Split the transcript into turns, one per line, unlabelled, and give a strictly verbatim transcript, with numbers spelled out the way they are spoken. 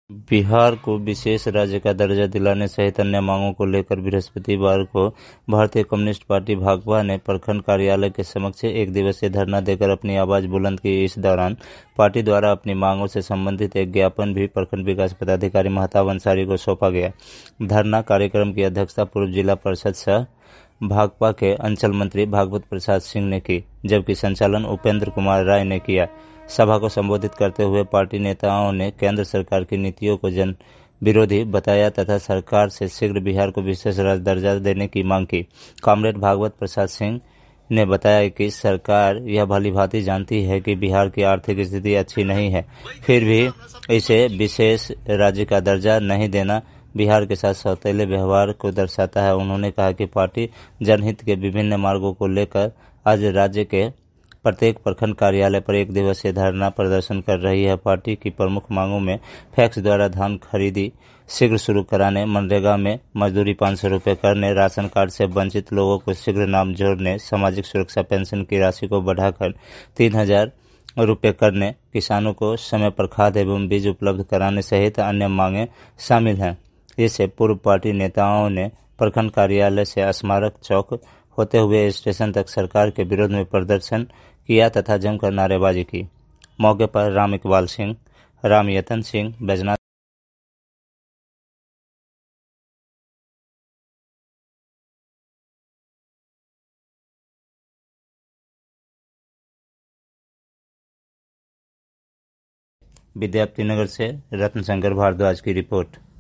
बिहार को विशेष राज्य का दर्जा दिलाने सहित अन्य मांगों को लेकर बृहस्पतिवार को भारतीय कम्युनिस्ट पार्टी भाकपा ने प्रखंड कार्यालय के समक्ष एक दिवसीय धरना देकर अपनी आवाज बुलंद की। इस दौरान पार्टी द्वारा अपनी मांगों से संबंधित एक ज्ञापन भी प्रखंड विकास पदाधिकारी महताब अंसारी को सौंपा गया। धरना कार्यक्रम की अध्यक्षता पूर्व जिला परिषद सह भाकपा के अंचल मंत्री भागवत प्रसाद सिंह ने की, जबकि संचालन उपेंद्र कुमार राय ने किया। सभा को संबोधित करते हुए पार्टी नेताओं ने केंद्र सरकार की नीतियों को जन विरोधी बताया तथा सरकार से शीघ्र बिहार को विशेष राज्य दर्जा देने की मांग की। कॉमरेड भागवत प्रसाद सिंह ने बताया कि सरकार यह भलीभांति जानती है कि बिहार की आर्थिक स्थिति अच्छी नहीं है, फिर भी इसे विशेष राज्य का दर्जा नहीं देना बिहार के साथ सौतेले व्यवहार को दर्शाता है। उन्होंने कहा कि पार्टी जनहित के विभिन्न मार्गों को लेकर आज राज्य के प्रत्येक प्रखंड कार्यालय पर एक दिवसीय धरना प्रदर्शन कर रही है। पार्टी की प्रमुख मांगों में पैक्स द्वारा धान खरीदी शीघ्र शुरू कराने, मनरेगा में मजदूरी पाँच सौ रुपये करने, राशन कार्ड से वंचित लोगों को शीघ्र नाम जोड़ने, सामाजिक सुरक्षा पेंशन की राशि को बढ़ाकर तीन हजार रुपये करने, किसानों को समय पर खाद एवं बीज उपलब्ध कराने सहित अन्य मांगे शामिल हैं। इससे पूर्व पार्टी नेताओं ने प्रखंड कार्यालय से स्मारक चौक होते हुए स्टेशन तक सरकार के विरोध में प्रदर्शन किया तथा जमकर नारेबाजी की। मौके पर राम इकबाल सिंह, राम यतन सिंह, बैजनाथ विद्यापति नगर से रत्न शंकर भारद्वाज की रिपोर्ट।